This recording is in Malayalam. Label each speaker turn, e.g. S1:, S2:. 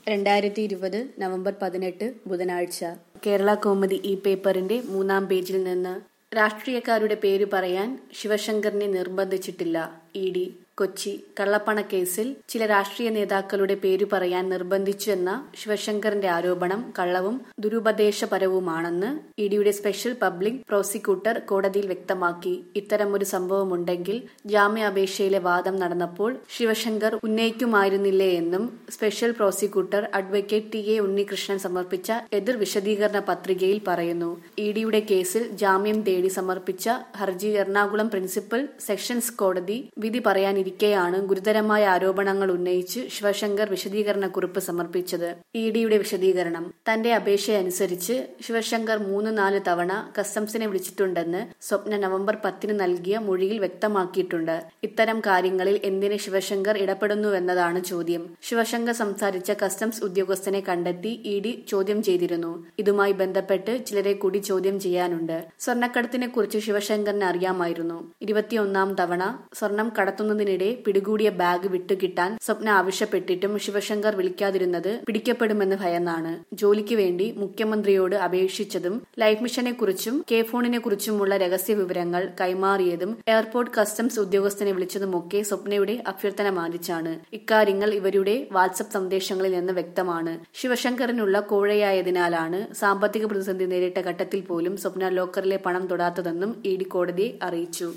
S1: 2020 നവംബർ 18 ബുധനാഴ്ച കേരള കൗമുദി ഈ പേപ്പറിന്റെ 3-ാം പേജിൽ നിന്ന് രാഷ്ട്രീയക്കാരുടെ പേര് പറയാൻ ശിവശങ്കറിനെ നിർബന്ധിച്ചിട്ടില്ല. ഇ.ഡി. കൊച്ചി കള്ളപ്പണക്കേസിൽ ചില രാഷ്ട്രീയ നേതാക്കളുടെ പേരു പറയാൻ നിർബന്ധിച്ചു എന്ന ശിവശങ്കറിന്റെ ആരോപണം കള്ളവും ദുരുപദേശപരവുമാണെന്ന് ഇഡിയുടെ സ്പെഷ്യൽ പബ്ലിക് പ്രോസിക്യൂട്ടർ കോടതിയിൽ വ്യക്തമാക്കി. ഇത്തരമൊരു സംഭവമുണ്ടെങ്കിൽ ജാമ്യാപേക്ഷയിലെ വാദം നടന്നപ്പോൾ ശിവശങ്കർ ഉന്നയിക്കുമായിരുന്നില്ലേ എന്നും special prosecutor advocate T. A. Unnikrishnan സമർപ്പിച്ച എതിർ വിശദീകരണ പത്രികയിൽ പറയുന്നു. ഇഡിയുടെ കേസിൽ ജാമ്യം തേടി സമർപ്പിച്ച ഹർജി എറണാകുളം പ്രിൻസിപ്പൽ സെഷൻസ് കോടതി വിധി പറയാനിരിക്കെയാണ് ഗുരുതരമായ ആരോപണങ്ങൾ ഉന്നയിച്ച് ശിവശങ്കർ വിശദീകരണക്കുറിപ്പ് സമർപ്പിച്ചത്. ഇഡിയുടെ വിശദീകരണം: തന്റെ അപേക്ഷയനുസരിച്ച് ശിവശങ്കർ 3-4 തവണ കസ്റ്റംസിനെ വിളിച്ചിട്ടുണ്ടെന്ന് സ്വപ്ന നവംബർ 10 നൽകിയ മൊഴിയിൽ വ്യക്തമാക്കിയിട്ടുണ്ട്. ഇത്തരം കാര്യങ്ങളിൽ എന്തിന് ശിവശങ്കർ ഇടപെടുന്നുവെന്നതാണ് ചോദ്യം. ശിവശങ്കർ സംസാരിച്ച കസ്റ്റംസ് ഉദ്യോഗസ്ഥനെ കണ്ടെത്തി ഇഡി ചോദ്യം ചെയ്തിരുന്നു. ഇതുമായി ബന്ധപ്പെട്ട് ചിലരെ കൂടി ചോദ്യം ചെയ്യാനുണ്ട്. സ്വർണ്ണക്കടത്തിനെ കുറിച്ച് ശിവശങ്കറിന് അറിയാമായിരുന്നു. 21-ാം തവണ സ്വർണം കടത്തുന്നതിനിടെ പിടികൂടിയ ബാഗ് വിട്ടുകിട്ടാൻ സ്വപ്ന ആവശ്യപ്പെട്ടിട്ടും ശിവശങ്കർ വിളിക്കാതിരുന്നത് പിടിക്കപ്പെടുമെന്ന് ഭയന്നാണ്. ജോലിക്ക് വേണ്ടി മുഖ്യമന്ത്രിയോട് അപേക്ഷിച്ചതും ലൈഫ് മിഷനെ കുറിച്ചും കെ ഫോണിനെ കുറിച്ചുമുള്ള രഹസ്യ വിവരങ്ങൾ കൈമാറിയതും എയർപോർട്ട് കസ്റ്റംസ് ഉദ്യോഗസ്ഥനെ വിളിച്ചതുമൊക്കെ സ്വപ്നയുടെ അഭ്യർത്ഥന മാനിച്ചാണ്. ഇക്കാര്യങ്ങൾ ഇവരുടെ വാട്സ്ആപ്പ് സന്ദേശങ്ങളിൽ നിന്ന് വ്യക്തമാണ്. ശിവശങ്കറിനുള്ള കോഴയായതിനാലാണ് സാമ്പത്തിക പ്രതിസന്ധി നേരിട്ട ഘട്ടത്തിൽ പോലും സ്വപ്ന ലോക്കറിലെ പണം തൊടാത്തതെന്നും ഇഡി കോടതിയെ അറിയിച്ചു.